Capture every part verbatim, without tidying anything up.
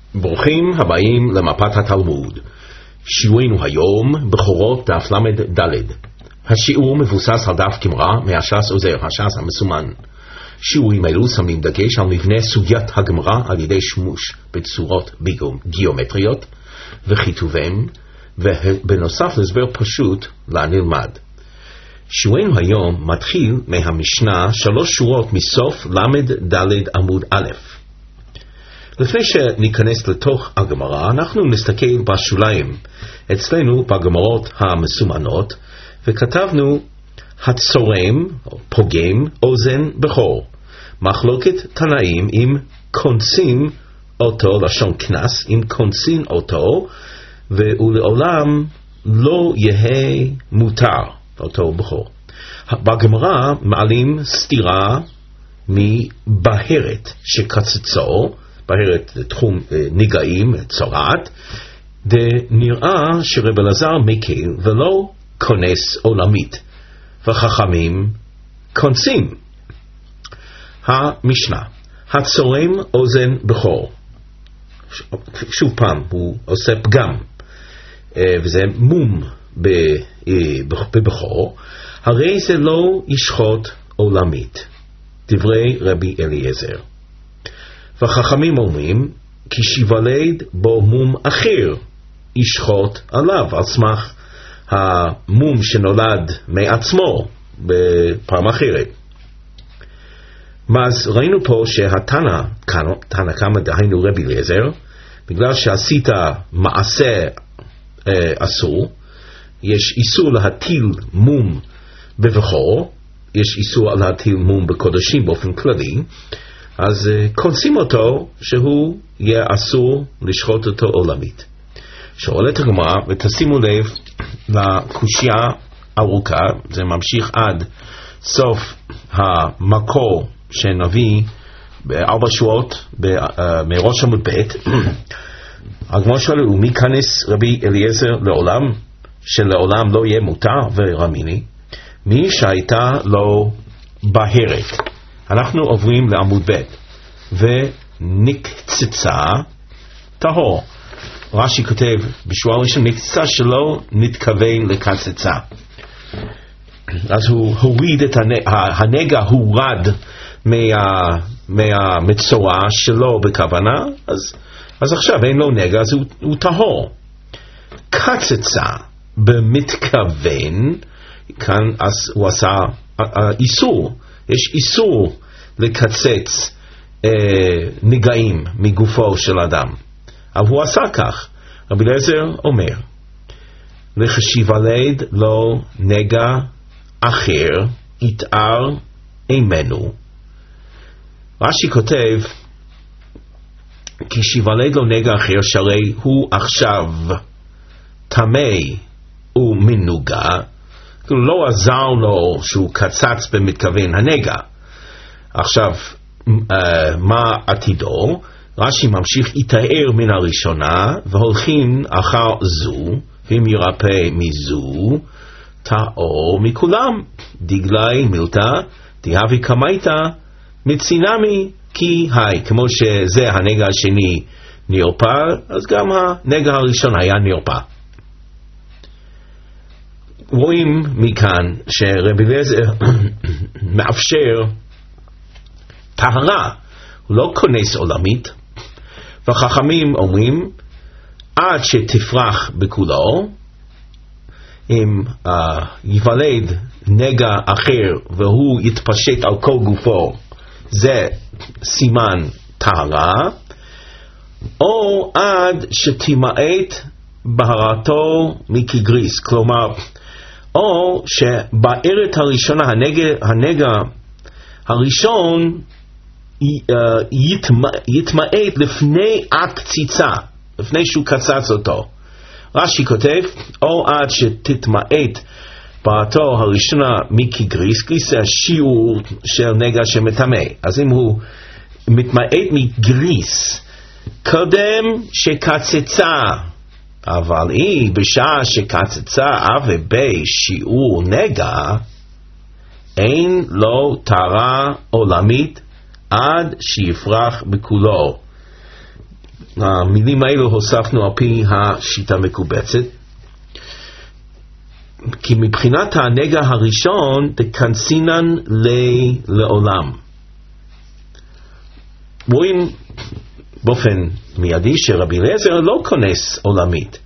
ברוכים הבאים למפת התלמוד. שיעורנו היום בכורות דף למד ד'. השיעור מבוסס על דף גמרא מהש"ס עוזר, הש"ס המסומן. שיעורים אלו שמים דגש על מבנה סוגיית הגמרא על ידי שימוש בצורות גיאומטריות וכיתובים, ובנוסף להסבר פשוט לנלמד. שיעורנו היום מתחיל מהמשנה שלוש שורות מסוף למד ד' עמוד א'. לפני שניכנס לתוך הגמרא, אנחנו נסתכל בשוליים אצלנו בגמרות המסומנות, וכתבנו הצורם, פוגם, אוזן בכור. מחלוקת תנאים אם קונסים אותו, לשון כנס, אם קונסים אותו, ולעולם לא יהיה מותר אותו בכור. בגמרא מעלים סתירה מבהרת שקצצו, בהרת תחום ניגעים, צורעת, ונראה שרב אלעזר מקל ולא כונס עולמית, וחכמים כונסים. המשנה, הצורם אוזן בכור. שוב פעם, הוא עושה פגם, וזה מום בבכור, הרי זה לא ישחוט עולמית. דברי רבי אליעזר. וחכמים אומרים, כי שיוולד בו מום אחר ישחוט עליו, על סמך המום שנולד מעצמו בפעם אחרת. אז ראינו פה שהתנא, תנא קמא דהיינו רבי אליעזר, בגלל שעשית מעשה אה, אסור, יש איסור להטיל מום בבכור, יש איסור להטיל מום בקודשים באופן כללי, אז uh, כונסים אותו שהוא יהיה אסור לשחוט אותו עולמית. שואלת הגמרא, ותשימו לב לקושיה ארוכה, זה ממשיך עד סוף המקור שנביא בארבע שורות ב, uh, מראש עמוד ב'. הגמרא שואלת, ומי כנס רבי אליעזר לעולם, שלעולם לא יהיה מותר ורמיני? מי שהייתה לו בהרת. אנחנו עוברים לעמוד ב' ונקצצה טהור. רש"י כותב בשורה ראשון נקצצה שלא נתכוון לקצצה. אז הוא הוריד את הנגע, הנגע הורד מה, מהמצורע שלו בכוונה, אז, אז עכשיו אין לו נגע, אז הוא, הוא טהור. קצצה במתכוון, כאן אז הוא עשה איסור. יש איסור לקצץ אה, נגעים מגופו של אדם. אבל הוא עשה כך. רבי אליעזר אומר, לכשיוולד לו נגע אחר, יתאר אימנו. רש"י כותב, כי שיוולד לו נגע אחר, שהרי הוא עכשיו טמא ומנוגע, לא עזר לו שהוא קצץ במתכוון הנגע. עכשיו, מה עתידו? רש"י ממשיך, יתאר מן הראשונה, והולכים אחר זו, ואם ירפא מזו, טהור מכולם. דגלי מילתא, דהבי קמייתא, מצינמי כי היי. כמו שזה הנגע השני נרפא, אז גם הנגע הראשון היה נרפא. רואים מכאן שרבי אליעזר מאפשר טהרה, הוא לא כונס עולמית, והחכמים אומרים עד שתפרח בכולו, אם uh, יוולד נגע אחר והוא יתפשט על כל גופו, זה סימן טהרה, או עד שתמעט בהרתו מכגריס, כלומר או שבערת הראשונה הנגע, הנגע הראשון יתמעט לפני הקציצה, לפני שהוא קצץ אותו. רש"י כותב, או עד שתתמעט בערתו הראשונה מכגריס, גריס זה השיעור של נגע שמטמא. אז אם הוא מתמעט מגריס קודם שקצצה, אבל היא בשעה שקצצה אב ובי שיעור נגע, אין לו טהרה עולמית עד שיפרח בכולו. המילים האלו הוספנו על פי השיטה מקובצת, כי מבחינת הנגע הראשון דקנסינן לי לעולם. רואים באופן מיידי שרבי אליעזר לא כונס עולמית.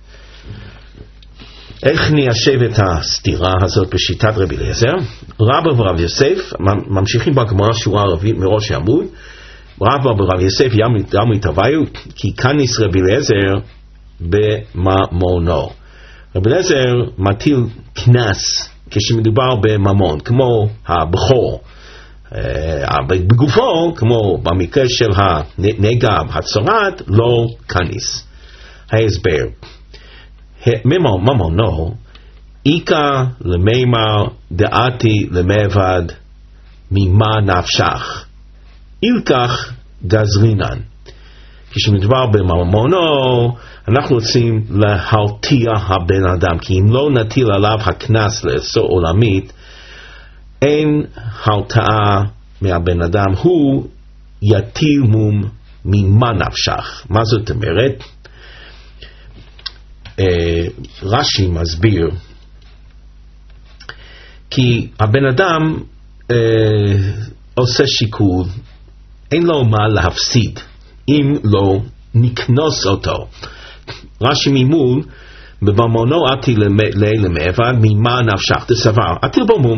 איך ניישב את הסתירה הזאת בשיטת רבי אליעזר? רבא ורב יוסף, ממשיכים בגמרא שורה ערבית מראש העמוד, רבא ורב יוסף ימו יתהוויו, כי כניס רבי אליעזר בממונו. רבי אליעזר מטיל קנס כשמדובר בממון, כמו הבכור, בגופו, כמו במקרה של הנגע הצורת, לא כניס. ההסבר, ממונו, איקה למימר דעתי למבד ממה נפשך, אילקח גזרינן. כשמדבר בממונו, אנחנו רוצים להרתיע הבן אדם, כי אם לא נטיל עליו הכנס לאסור עולמית, אין הרתעה מהבן אדם, הוא יטיל מום ממה נפשך. מה זאת אומרת? אה, רש"י מסביר, כי הבן אדם אה, עושה שיקול, אין לו מה להפסיד אם לא נקנוס אותו. רש"י ממול, בממונו עתי למעבד ממה נפשך דסבר, עתיל בו מום.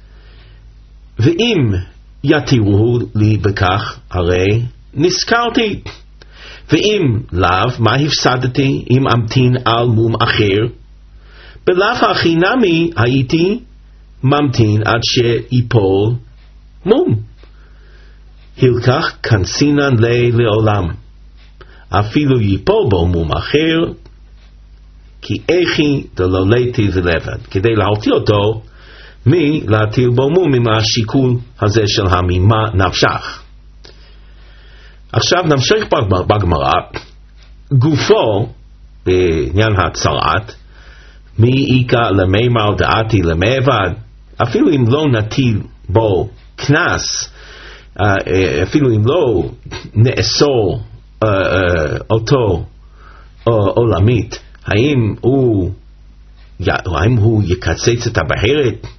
ואם יתירו לי בכך, הרי נזכרתי. ואם לאו, מה הפסדתי אם אמתין על מום אחר? בלאו הכי נמי הייתי ממתין עד שיפול מום. הלקח כנסינן לי לעולם. אפילו יפול בו מום אחר, כי איכי דלולתי ולבד. כדי להרתיע אותו, מי להטיל בו מום עם השיקול הזה של הממה נפשך. עכשיו נמשיך בגמרא, גופו בעניין הצרת, מי איקה למימר דעתי למעבד, אפילו אם לא נטיל בו כנס, אפילו אם לא נאסור אותו עולמית, האם הוא האם הוא יקצץ את הבהרת?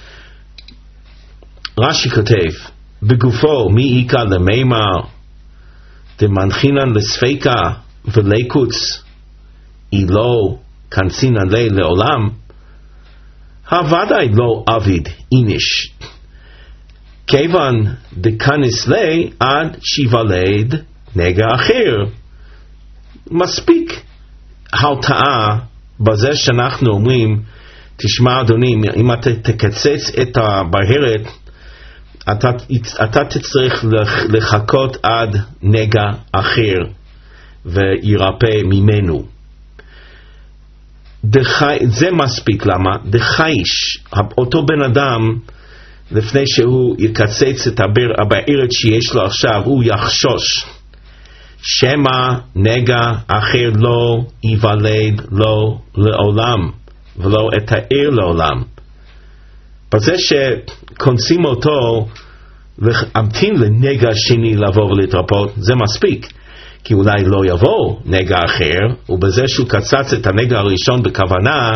רש"י כותב, בגופו מי איקה למימר דמנחינן לספיקה וליקוץ אילו כנסינן לי לעולם, הוודאי לא עביד איניש, כיוון דכנס לי עד שיוולד נגע אחר. מספיק הרתעה בזה שאנחנו אומרים, תשמע אדוני, אם אתה תקצץ את הבהרת, אתה, אתה תצטרך לחכות עד נגע אחר וירפא ממנו. דחי, זה מספיק. למה? דחייש, אותו בן אדם, לפני שהוא יקצץ את הבהרת שיש לו עכשיו, הוא יחשוש שמא נגע אחר לא ייוולד לו לעולם ולא יתאר לעולם. בזה שכונסים אותו להמתין לנגע שני לבוא ולהתרפות, זה מספיק, כי אולי לא יבוא נגע אחר, ובזה שהוא קצץ את הנגע הראשון בכוונה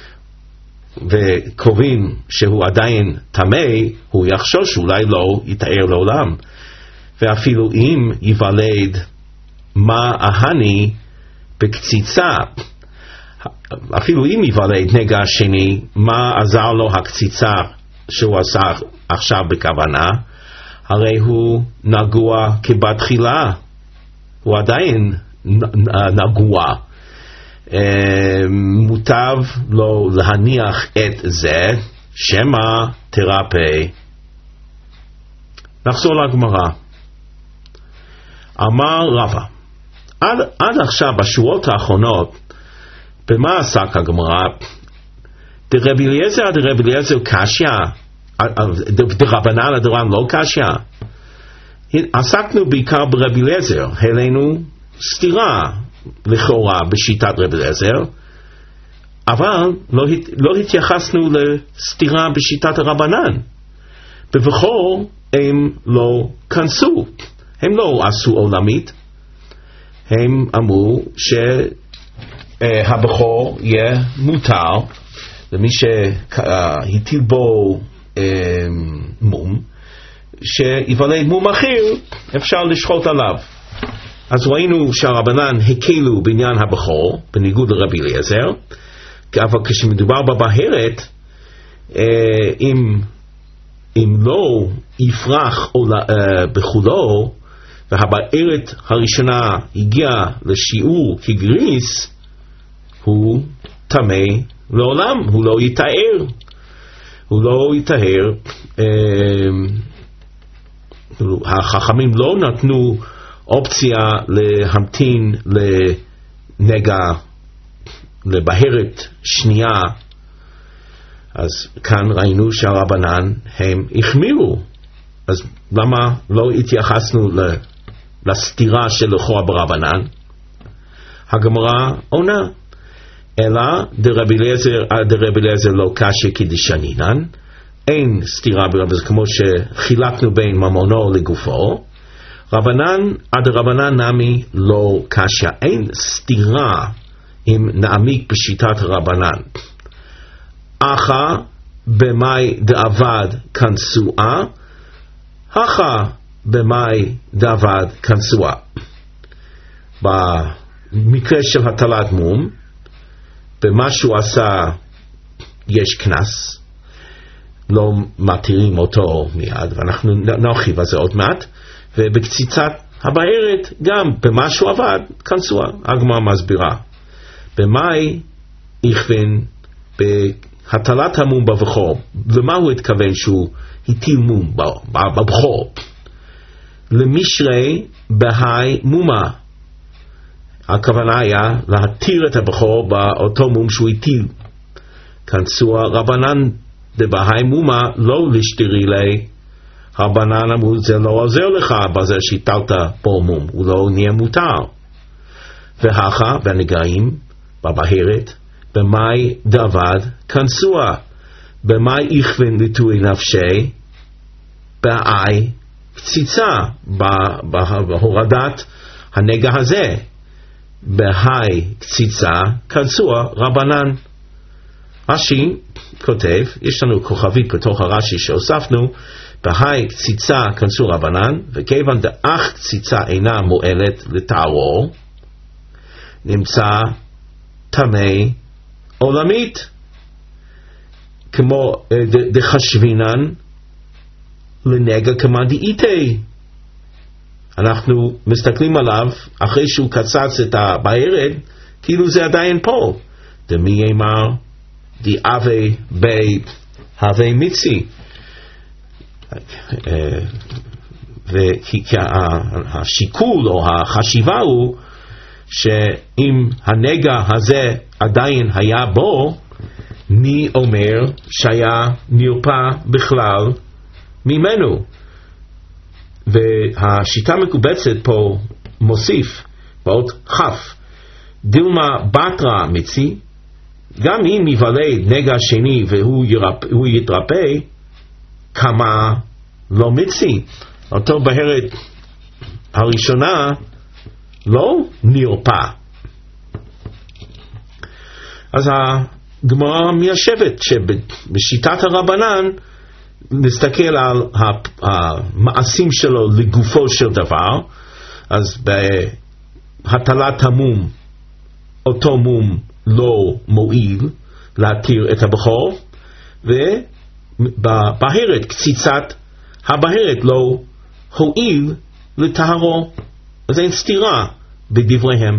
וקובעים שהוא עדיין טמא, הוא יחשוש אולי לא יתאר לעולם. ואפילו אם ייוולד מה אהני בקציצה, אפילו אם ייוולד נגע שני, מה עזר לו הקציצה שהוא עשה עכשיו בכוונה? הרי הוא נגוע כבתחילה, הוא עדיין נגוע. מוטב לו להניח את זה, שמא תרפא. נחזור לגמרא. אמר רבא, עד, עד עכשיו בשורות האחרונות, במה עסק הגמרא? דרבי אליעזר דרבי אליעזר קשיא, דרבנן דרבנן לא קשיא. עסקנו בעיקר ברבי אליעזר, העלינו סתירה לכאורה בשיטת רבי אליעזר, אבל לא, לא התייחסנו לסתירה בשיטת הרבנן. בבכור הם לא כנסו, הם לא עשו עולמית, הם אמרו שהבכור יהיה מותר למי שהטיל בו מום, שיוולד מום אחר אפשר לשחוט עליו. אז ראינו שהרבנן הקלו בעניין הבכור בניגוד לרבי אליעזר, אבל כשמדובר בבהרת, אם, אם לא יפרח בחולו והבהרת הראשונה הגיעה לשיעור כגריס, הוא טמא לעולם, הוא לא יתאר, הוא לא יתאר. החכמים לא נתנו אופציה להמתין לנגע, לבהרת שנייה. אז כאן ראינו שהרבנן הם החמירו. אז למה לא התייחסנו לסתירה של לכאורה ברבנן? הגמרא עונה, אלא דרבי אליעזר דרבי אליעזר לא קשיא כדשנינן, אין סתירה ברבנן, כמו שחילקנו בין ממונו לגופו. רבנן עד רבנן נמי לא קשיא, אין סתירה אם נעמיק בשיטת הרבנן. אחא במאי דאבד כנסואה, אחא במאי דאבד כנסואה. במקרה של הטלת מום, במה שהוא עשה יש קנס, לא מתירים אותו מיד, ואנחנו נרחיב על זה עוד מעט. ובקציצת הבהרת גם במה שהוא עבד כנסואה. הגמרא מסבירה במאי הכוון בהטלת המום בבכור. למה הוא התכוון שהוא הטיל מום בבכור? למשרי בהי מומה. הכוונה היה להתיר את הבכור באותו מום שהוא הטיל. כנסואה רבנן דבהי מומה לא לשתירי לי. הרבנן אמרו זה לא עוזר לך בזה שהטלת בו מום, הוא לא נהיה מותר. והכה והנגעים בבהרת במאי דאבד כנסואה, במאי הכוון לטוי נפשי, באי קציצה, בהורדת הנגע הזה, בהי קציצה כנסואה רבנן. רש"י כותב, יש לנו כוכבית בתוך הרש"י שהוספנו, בהי קציצה כנסו רבנן, וכיוון דאך קציצה אינה מועלת לטהרו, נמצא טמא עולמית, כמו דחשבינן לנגע כמאן דאיתי. אנחנו מסתכלים עליו אחרי שהוא קצץ את הבהרת, כאילו זה עדיין פה. דמי אמר די אבי בי הווי מיצי. והשיקול או החשיבה הוא שאם הנגע הזה עדיין היה בו, מי אומר שהיה נרפא בכלל ממנו? והשיטה מקובצת פה מוסיף באות חף, דילמה בתרא מצי, גם אם יוולד נגע שני והוא ירפא, יתרפא, כמה לא מצי, אותו בהרת הראשונה לא נרפא. אז הגמרא מיישבת שבשיטת הרבנן נסתכל על המעשים שלו לגופו של דבר. אז בהטלת המום, אותו מום לא מועיל להתיר את הבכור, ובבהרת קציצת הבהרת לא הועיל לטהרו. אז אין סתירה בדבריהם.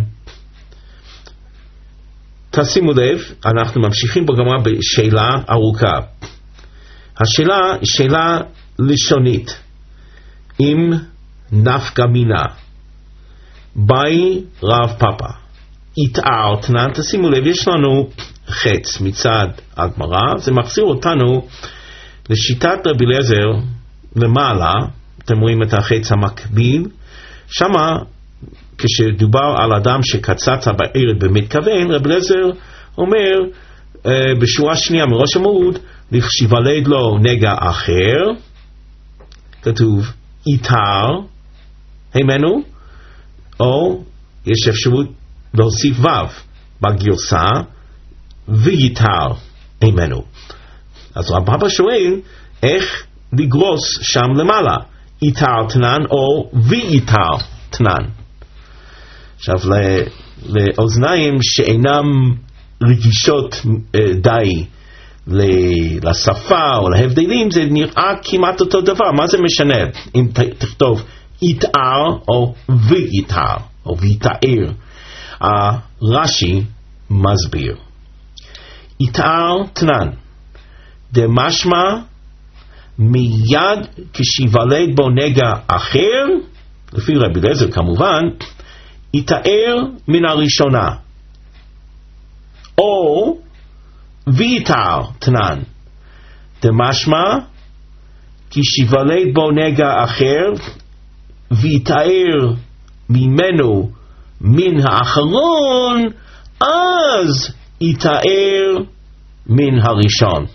תשימו לב, אנחנו ממשיכים בגמרא בשאלה ארוכה. השאלה היא שאלה לשונית. אם נפקא מינה, באי רב פאפא, יתאר תנן, תשימו לב, יש לנו חץ מצד הגמרא, זה מחזיר אותנו לשיטת רבי אליעזר למעלה. אתם רואים את החץ המקביל, שמה כשדובר על אדם שקצץ הבהרת במתכוון, רבי אליעזר אומר uh, בשורה שנייה מראש עמוד, לכשיוולד לו נגע אחר, כתוב יתר הימנו, או יש אפשרות להוסיף ו' בגרסה ויתר עמנו. אז רבא שואל איך לגרוס שם למעלה, יתר תנן או ויתר תנן. עכשיו לאוזניים שאינם רגישות די לשפה או להבדלים, זה נראה כמעט אותו דבר. מה זה משנה אם תכתוב יתאר או ויתר או ויתאר? רש"י מסביר, יתאר תנן דמשמע מיד כשיוולד בו נגע אחר, לפי רבי אליעזר כמובן, יתאר מן הראשונה, או ויתר תנן דמשמע כשיוולד בו נגע אחר ויתאר ממנו מן האחרון, אז יתאר מן הראשון.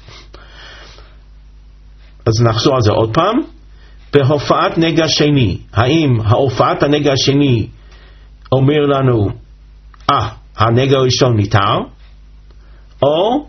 אז נחזור על זה עוד פעם. בהופעת נגע שני, האם ההופעת הנגע השני אומר לנו אה, הנגע הראשון ניתר, או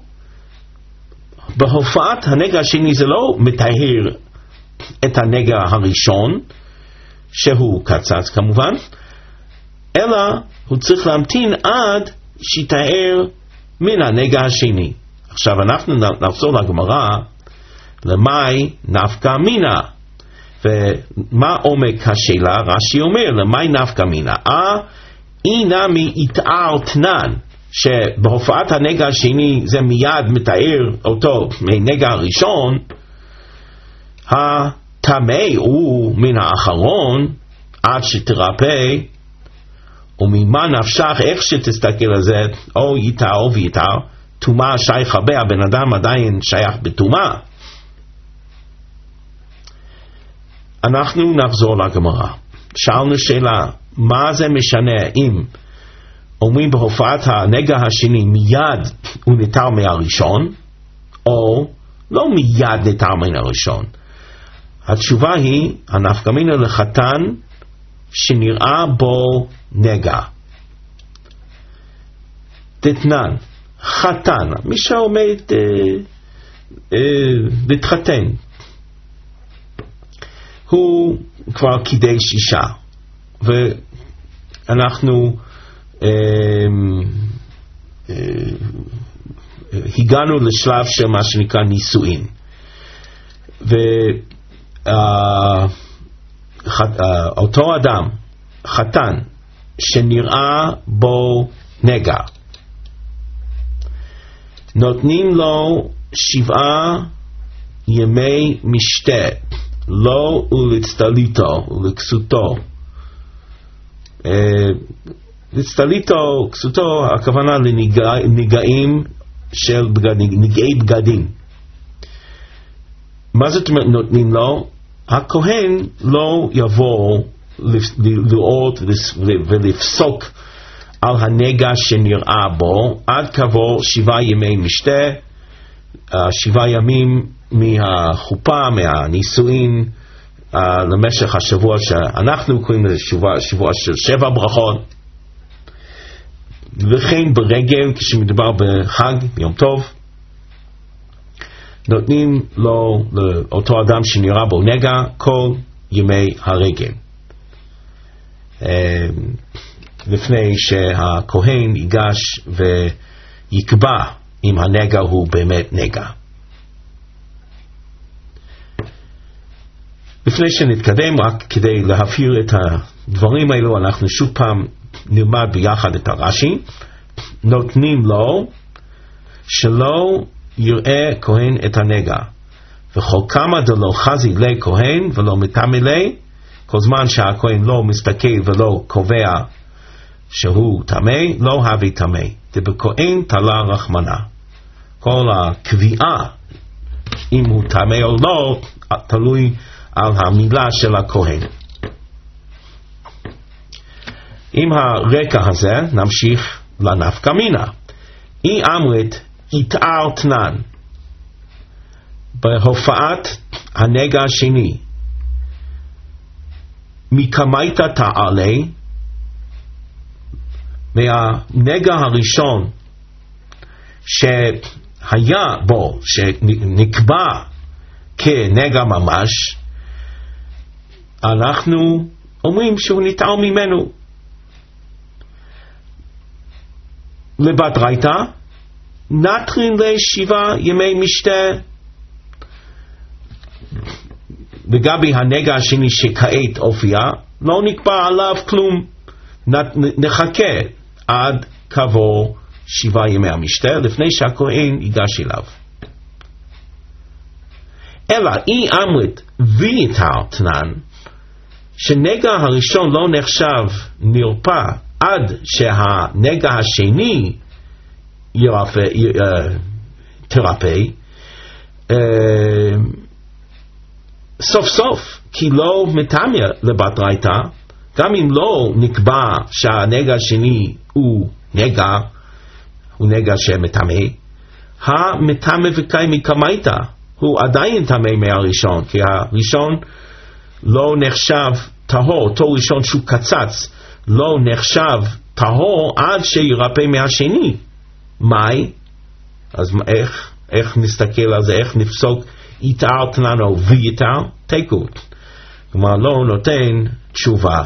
בהופעת הנגע השני זה לא מטהר את הנגע הראשון שהוא קצץ כמובן, אלא הוא צריך להמתין עד שיטהר מן הנגע השני. עכשיו אנחנו נחזור לגמרא, למאי נפקא מינה, ומה עומק השאלה? רש"י אומר למאי נפקא מינה, אה אינה מיתאר תנן, שבהופעת הנגע השני זה מיד מתאר אותו מנגע הראשון, הטמא הוא מן האחרון עד שתרפא, וממה נפשך, איך שתסתכל על זה, או יתר או ויתר, טומאה שייכה בה, הבן אדם עדיין שייך בטומאה. אנחנו נחזור לגמרא. שאלנו שאלה, מה זה משנה אם אומרים בהופעת הנגע השני מיד הוא ניתר מהראשון, או לא מיד ניתר מן הראשון? התשובה היא, הנפקא מינה לחתן שנראה בו נגע. דתנן, חתן, מי שעומד אה, אה, להתחתן, הוא כבר קידש אישה, ואנחנו אה, אה, הגענו לשלב של מה שנקרא נישואין, ואותו אדם, חתן, שנראה בו נגע, נותנים לו שבעה ימי משתה, לא ולצטליתו ולכסותו. לצטליתו, כסותו, הכוונה לנגעים של בגדים, נגעי בגדים. מה זאת אומרת נותנים לו? הכהן לא יבוא לראות ולפסוק על הנגע שנראה בו עד כעבור שבעה ימי משתה, שבעה ימים מהחופה, מהנישואין, למשך השבוע שאנחנו קוראים לזה שבוע, שבוע של שבע ברכות. וכן ברגל, כשמדובר בחג, יום טוב, נותנים לו, לאותו אדם שנראה בו נגע, כל ימי הרגל, לפני שהכהן ייגש ויקבע אם הנגע הוא באמת נגע. לפני שנתקדם, רק כדי להבהיר את הדברים האלו, אנחנו שוב פעם נלמד ביחד את הרש"י. נותנים לו שלא יראה כהן את הנגע, וכל כמה דלא חזי לי כהן ולא מטמא לי, כל זמן שהכהן לא מסתכל ולא קובע שהוא טמא, לא הווי טמא, דבכהן תלה רחמנה. כל הקביעה אם הוא טמא או לא תלוי על המילה של הכהן. עם הרקע הזה נמשיך לנפקא מינה. אי אמרת יתאר תנן, בהופעת הנגע השני, מקמייתא תעלה, מהנגע הראשון שהיה בו, שנקבע כנגע ממש, אנחנו אומרים שהוא נטער ממנו. לבדרייתא נטרין לשבעה ימי משתה. לגבי הנגע השני שכעת הופיע, לא נקבע עליו כלום, נחכה עד כעבור שבעה ימי המשתה לפני שהכהן ייגש אליו. אלא אי אמרת ויתר תנן, שנגע הראשון לא נחשב נרפא עד שהנגע השני ירפא, תרפא, סוף סוף, כי לא מטמא לבדרייתא, גם אם לא נקבע שהנגע השני הוא נגע, הוא נגע שמטמא, המטמא וקיים מקמייתא, הוא עדיין טמא מהראשון, כי הראשון לא נחשב טהור, אותו ראשון שהוא קצץ, לא נחשב טהור עד שירפא מהשני. מאי? אז איך, איך נסתכל על זה, איך נפסוק יתער תנן או ויתער? תיקו. כלומר, לא נותן תשובה.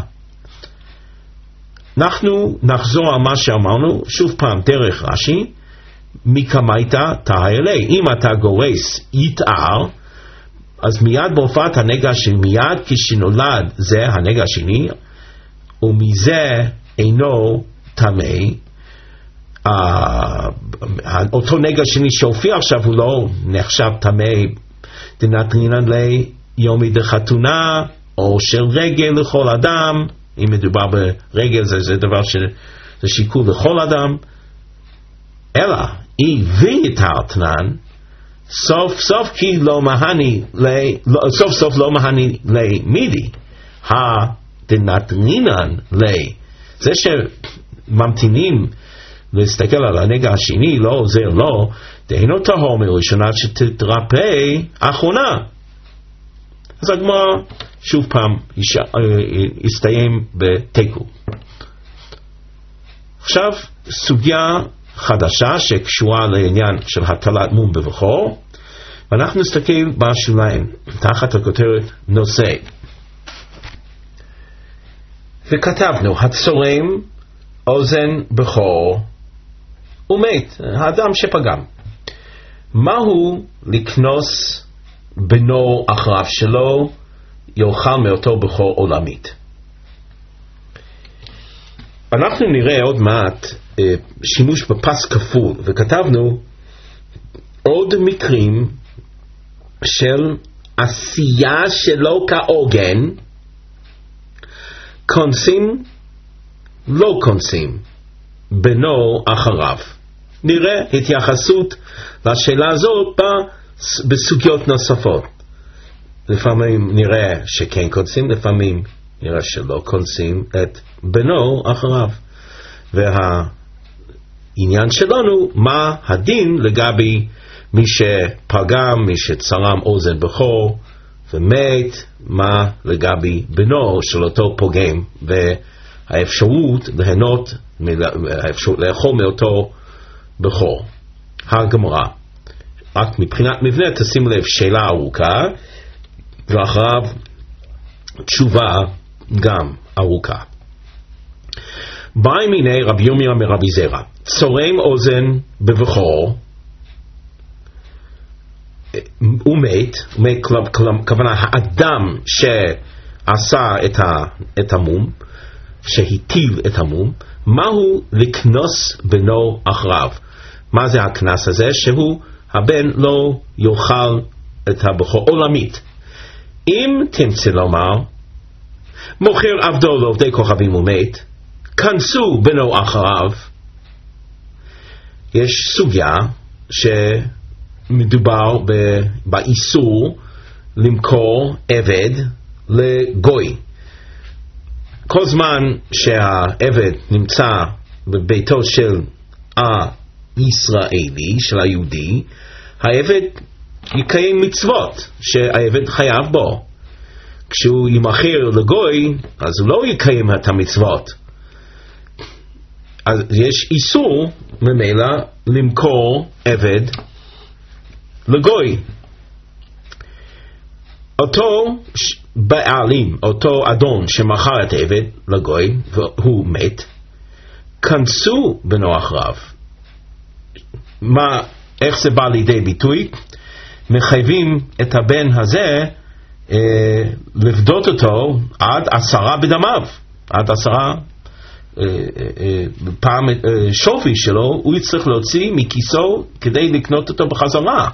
אנחנו נחזור על מה שאמרנו, שוב פעם, דרך רש"י, מקמייתא טהר אלי. אם אתה גורס יתער, אז מיד בהופעת הנגע השני, מיד כשנולד זה הנגע השני, ומזה אינו טמא, uh, אותו נגע שני שהופיע עכשיו הוא לא נחשב טמא, דנטרינן ליומי דחתונה, או של רגל לכל אדם. אם מדובר ברגל זה, זה דבר שזה שיקול לכל אדם. אלא אי ויתר תנן, סוף סוף כי לא מהני, סוף סוף לא מהני למידי, הדנטרינן לי. זה שממתינים להסתכל על הנגע השני לא עוזר לו, דהינו טהור מראשונה שתתרפא אחרונה. אז הגמרא שוב פעם יסתיים בתיקו. עכשיו סוגיה חדשה שקשורה לעניין של הטלת מום בבכור, ואנחנו נסתכל בשוליים תחת הכותרת נושא. וכתבנו, הצורם אוזן בכור ומת, האדם שפגם. מהו לקנוס בנו אחריו שלו יאכל מאותו בכור עולמית? אנחנו נראה עוד מעט אה, שימוש בפס כפול, וכתבנו עוד מקרים של עשייה שלא כהוגן, כונסים לא כונסים בנו אחריו. נראה התייחסות לשאלה הזאת בסוגיות נוספות. לפעמים נראה שכן כונסים, לפעמים נראה שלא כונסים את בנו אחריו. והעניין שלנו, מה הדין לגבי מי שפגם, מי שצרם אוזן בכור ומת, מה לגבי בנו של אותו פוגם, והאפשרות ליהנות, האפשרות לאכול מאותו בכור. הגמרא, רק מבחינת מבנה תשים לב, שאלה ארוכה ואחריו תשובה גם ארוכה. באי מיני רבי ירמיה מרבי זרע, צורם אוזן בבכור הוא מת, כוונה האדם שעשה את, ה, את המום, שהטיל את המום, מהו לקנוס בנו אחריו? מה זה הכנס הזה? שהוא הבן לא יאכל את הבכור עולמית. אם תמצא לומר מוכר עבדו לעובדי כוכבים ומת, כנסו בנו אחריו, יש סוגיה שמדובר באיסור למכור עבד לגוי. כל זמן שהעבד נמצא בביתו של הישראלי, של היהודי, העבד יקיים מצוות שהעבד חייב בו. כשהוא ימכר לגוי, אז הוא לא יקיים את המצוות. אז יש איסור ממילא למכור עבד לגוי. אותו בעלים, אותו אדון שמכר את העבד לגוי והוא מת, כנסו בנו אחריו. מה, איך זה בא לידי ביטוי? מחייבים את הבן הזה אה, לבדות אותו עד עשרה בדמיו, עד עשרה אה, אה, פעם אה, שווי שלו הוא יצטרך להוציא מכיסו כדי לקנות אותו בחזרה.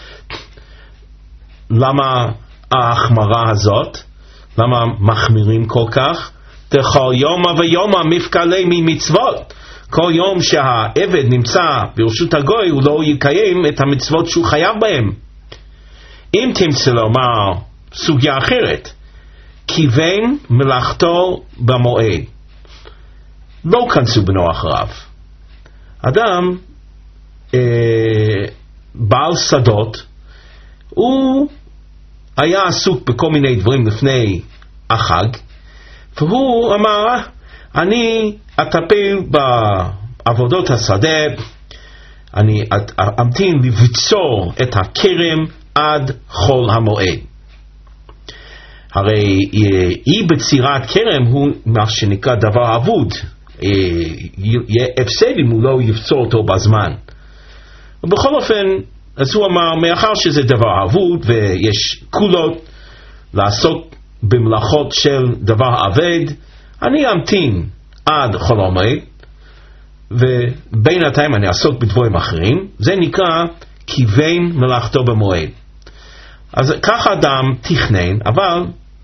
למה ההחמרה הזאת? למה מחמירים כל כך? דכל יומא ויומא מפקלי ממצוות. כל יום שהעבד נמצא ברשות הגוי הוא לא יקיים את המצוות שהוא חייב בהם. אם תמצא לומר סוגיה אחרת, כיוון מלאכתו במועד, לא כנסו בנו אחריו. אדם אה, בעל שדות, הוא היה עסוק בכל מיני דברים לפני החג, והוא אמר, אני אטפל בעבודות השדה, אני אמתין לבצור את הכרם עד חול המועד. הרי אי בצירת כרם הוא מה שנקרא דבר אבוד, יהיה הפסד אם הוא לא יבצור אותו בזמן. ובכל אופן, אז הוא אמר, מאחר שזה דבר אבוד ויש קולות לעסוק במלאכות של דבר אבד, אני אמתין עד חול המועד, ובינתיים אני אעסוק בדברים אחרים. זה נקרא כיוון מלאכתו במועד. אז כך אדם תכנן, אבל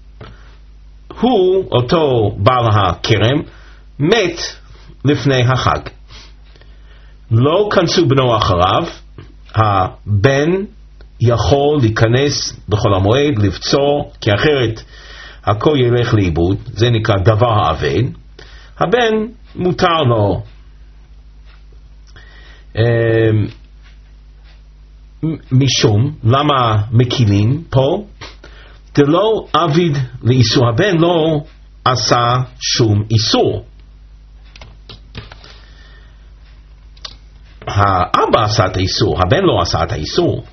הוא, אותו בעל הכרם, מת לפני החג. לא כנסו בנו אחריו, הבן יכול להיכנס בכל המועד, לבצור, כי אחרת הכל ילך לאיבוד. זה נקרא דבר האבד. הבן מותר לו משום, למה מקילים פה? דלא עביד לאיסור. הבן לא עשה שום איסור. האבא עשה את האיסור, הבן לא עשה את האיסור.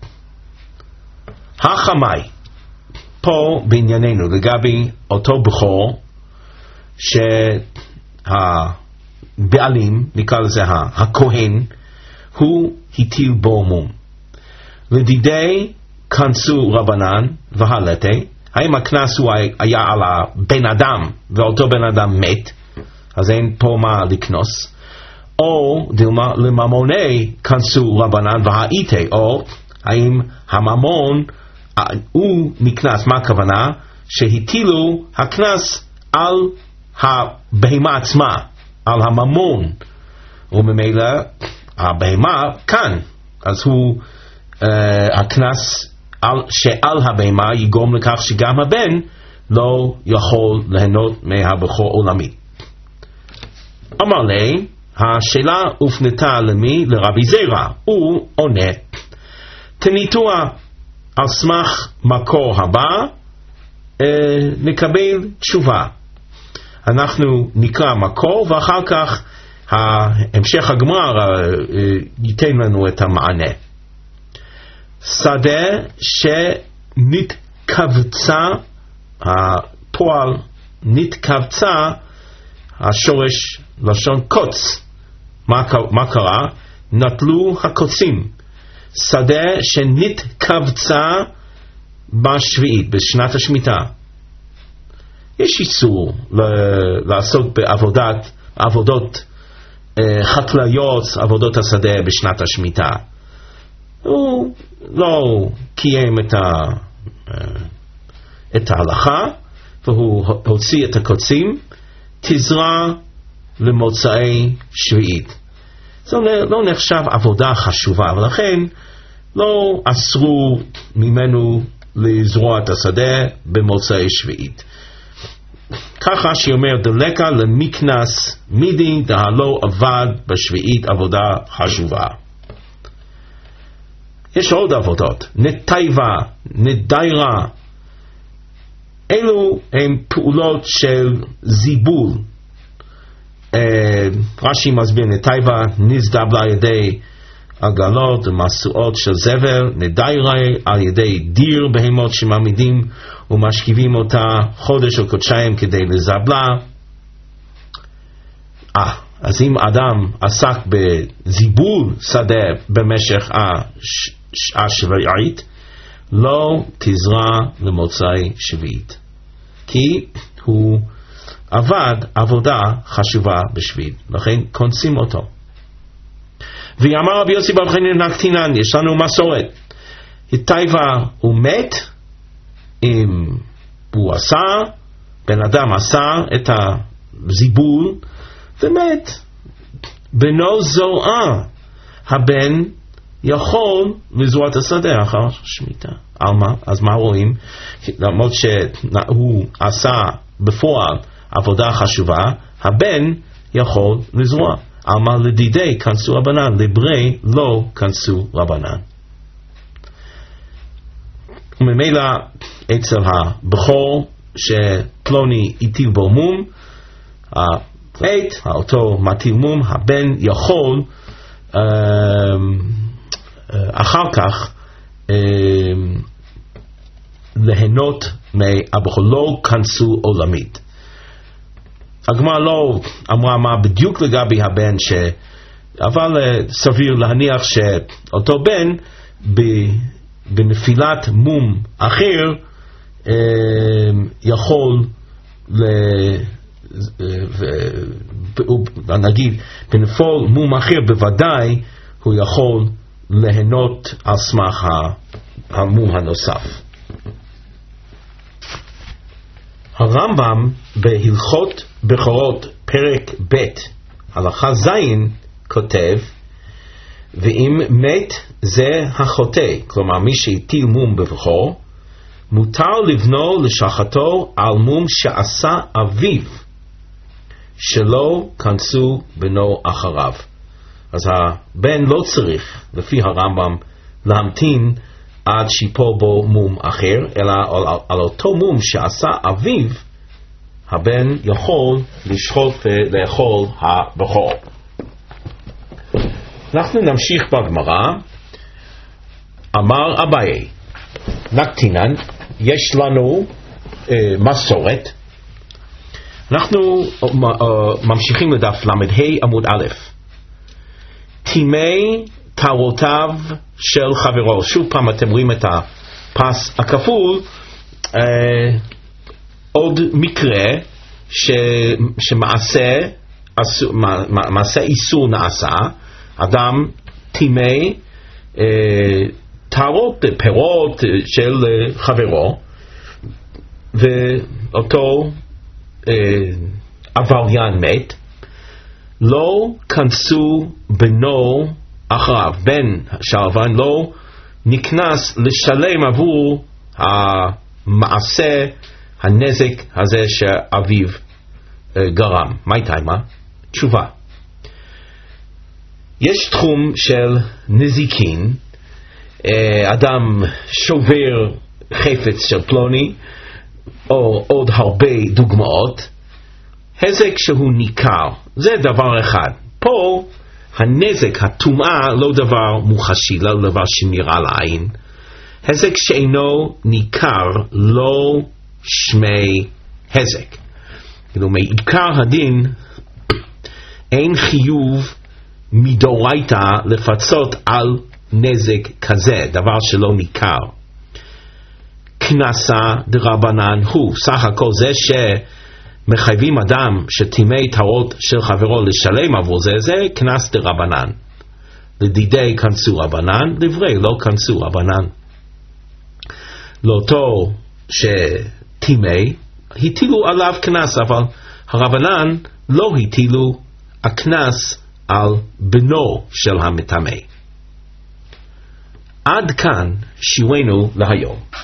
החמאי פה בענייננו לגבי אותו בכור שהבעלים, נקרא לזה הכהן, הוא הטיל בו מום. לדידי כנסו רבנן והלתי, האם הכנס הוא היה על הבן אדם ואותו בן אדם מת, אז אין פה מה לקנוס, או דלמה לממוני כנסו רבנן והאיתי, או האם הממון הוא נקנס. מה הכוונה? שהטילו הכנס על הבהמה עצמה, על הממון, וממילא הבהמה כאן, אז הוא uh, הכנס על, שעל הבהמה יגרום לכך שגם הבן לא יכול ליהנות מהבכור עולמי. אמר לי, השאלה הופנתה למי? לרבי זירא. הוא עונה, תניתוע על סמך מקור הבא, אה, נקבל תשובה. אנחנו נקרא מקור ואחר כך המשך הגמרא אה, ייתן לנו את המענה. שדה שנתכווצה, הפועל נתכווצה, השורש לשון קוץ. מה, מה קרה? נטלו הקוצים. שדה שנתכווצה בשביעית, בשנת השמיטה. יש איסור לעסוק בעבודת, עבודות חקלאיות, עבודות השדה בשנת השמיטה. הוא לא קיים את, ה, את ההלכה, והוא הוציא את הקוצים, תזרע למוצאי שביעית. זה לא נחשב עבודה חשובה, ולכן לא אסרו ממנו לזרוע את השדה במוצאי שביעית. ככה שאומר דלקה למקנס מידי דהלו עבד בשביעית עבודה חשובה. יש עוד עבודות, נטייבה, נדיירה, אלו הן פעולות של זיבול. רש"י מסביר, נתיבה נזדבלה על ידי עגלות ומסועות של זבל, נדיירה על ידי דיר בהמות שמעמידים ומשכיבים אותה חודש או חודשיים כדי לזבלה. אה, אז אם אדם עסק בזיבול שדה במשך השעה שביעית, לא תזרע למוצאי שביעית, כי הוא עבד עבודה חשובה בשביעית, לכן כונסים אותו. ואמר רבי יוסי בר חנינא נקטינן, יש לנו מסורת, התיבה הוא מת, אם הוא עשה, בן אדם עשה את הזיבול ומת, בנו זורעה, הבן יכול לזרוע את השדה אחר שמיטה. על מה? אז מה רואים? למרות שהוא עשה בפועל עבודה חשובה, הבן יכול לזרוע. על מה? לדידי כנסו רבנן, לברי לא כנסו רבנן. וממילא אצל הבכור שפלוני הטיל בו מום, המת, אותו מטיל מום, הבן יכול אחר כך ליהנות מהבכור, לא כנסו עולמית. הגמרא לא אמרה מה בדיוק לגבי הבן, ש... אבל סביר להניח שאותו בן בנפילת מום אחר יכול ל... נגיד בנפול מום אחר בוודאי הוא יכול ליהנות על סמך המום הנוסף. הרמב"ם בהלכות בכורות פרק ב' הלכה זין כותב, ואם מת זה החוטא, כלומר מי שהטיל מום בבכור, מותר לבנו לשחטו על מום שעשה אביו, שלא כנסו בנו אחריו. אז הבן לא צריך לפי הרמב"ם להמתין עד שיפול בו מום אחר, אלא על, על, על אותו מום שעשה אביו, הבן יכול לשחוט ולאכול הבכור. אנחנו נמשיך בגמרא. אמר אביי נקטינן, יש לנו אה, מסורת. אנחנו אה, ממשיכים לדף למ"ה עמוד א'. טימי טהרותיו של חברו. שוב פעם אתם רואים את הפס הכפול. אה, עוד מקרה ש, שמעשה מעשה איסור נעשה, אדם טימי אה, טהרות פירות של חברו, ואותו אה, עבריין מת, לא כנסו בנו אחריו. בן שעבריין לא נכנס לשלם עבור המעשה הנזק הזה שאביו גרם. מה הייתה מה? תשובה. יש תחום של נזיקין, אדם שובר חפץ של פלוני, או עוד הרבה דוגמאות, הזק שהוא ניכר, זה דבר אחד. פה הנזק, הטומאה, לא דבר מוחשי, לא דבר שנראה לעין. הזק שאינו ניכר, לא שמי הזק. כאילו מעיקר הדין אין חיוב מדאורייתא לפצות על נזק כזה, דבר שלא ניכר. כנסה דרבנן הוא, סך הכל זה שמחייבים אדם שטימי טהרות של חברו לשלם עבור זה, זה כנס דרבנן. לדידי כנסו רבנן, דברי לא כנסו רבנן. לאותו שטימי הטילו עליו כנס, אבל הרבנן לא הטילו הכנס על בנו של המטמא. עד כאן שיעורנו להיום.